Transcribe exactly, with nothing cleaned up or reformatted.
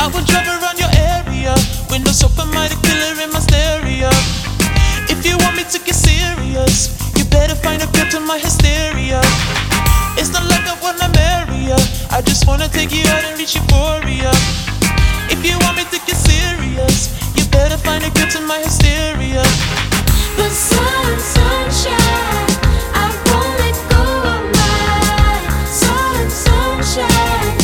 I will drive around your area. Windows open, mighty killer in my stereo. If you want me to get serious, you better find a girl to my hysteria. It's not like I wanna marry ya, I just wanna take you out and reach euphoria. If you want me to get serious, you better find a girl to my hysteria. The sun, sunshine, I won't let go of my sun, sunshine.